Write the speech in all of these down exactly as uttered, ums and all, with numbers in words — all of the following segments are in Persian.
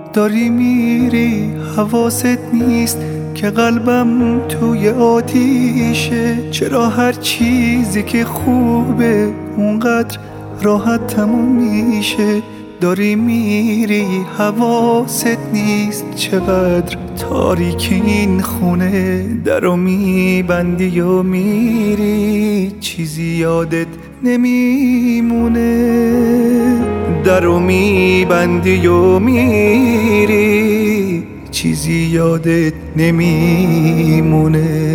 داری میری حواست نیست که قلبم توی آتیشه. چرا هر چیزی که خوبه اونقدر راحت تموم میشه؟ داری میری حواست نیست چقدر تاریک این خونه. درو میبندی و میری چیزی یادت نمیمونه. درو میبندی و میری چیزی یادت نمیمونه.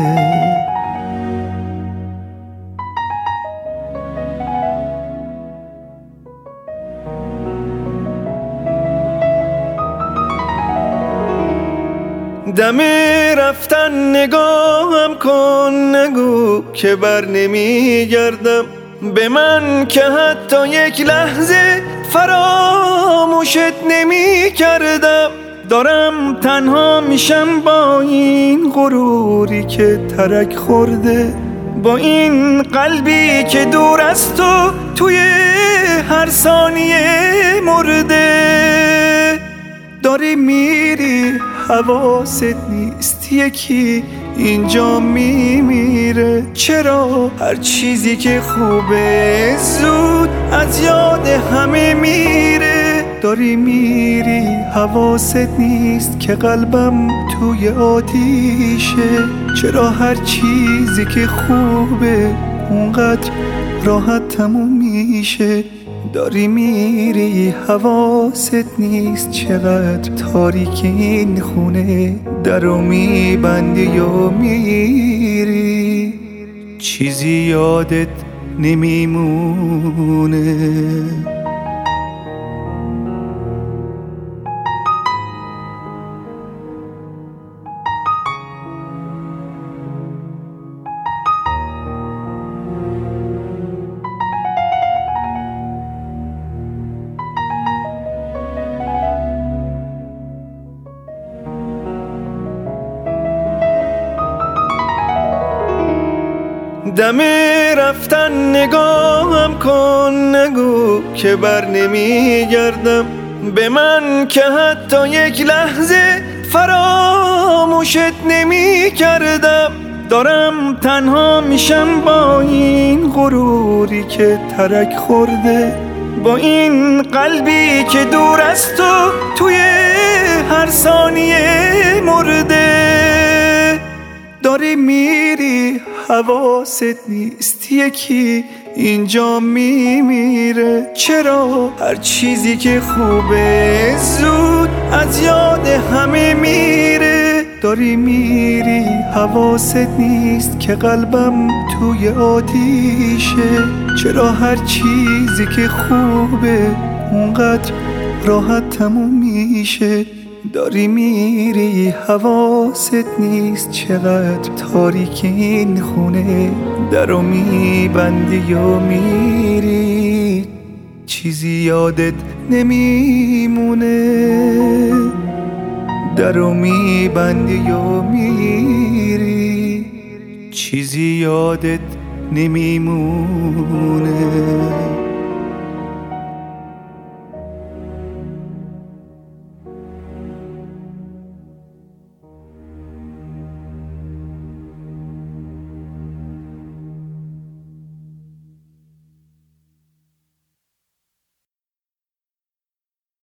دم رفتن نگاهم کن، نگو که بر نمیگردم به من که حتی یک لحظه فراموشت نمی کردم. دارم تنها میشم با این غروری که ترک خورده، با این قلبی که دور از تو توی هر ثانیه مرده. داری میری حواست نیست یکی اینجا میمیره. چرا هر چیزی که خوبه زود از یاد همه میره؟ داری میری حواست نیست که قلبم توی آتیشه. چرا هر چیزی که خوبه اونقدر راحت تموم میشه؟ داری میری حواست نیست چقدر تاریک این خونه. درو میبندی و میری چیزی یادت نمیمونه. دم رفتن نگاهم کن، نگو که بر نمیگردم به من که حتی یک لحظه فراموشت نمی کردم. دارم تنها میشم با این غروری که ترک خورده، با این قلبی که دور از تو توی هر ثانیه مرده. داری میری حواست نیست یکی اینجا میمیره. چرا هر چیزی که خوبه زود از یاد همه میره؟ داری میری حواست نیست که قلبم توی آتیشه. چرا هر چیزی که خوبه اونقدر راحت تموم میشه؟ داری میری حواست نیست چقدر تاریک این خونه. درو میبندی و میری چیزی یادت نمیمونه. درو میبندی و میری چیزی یادت نمیمونه.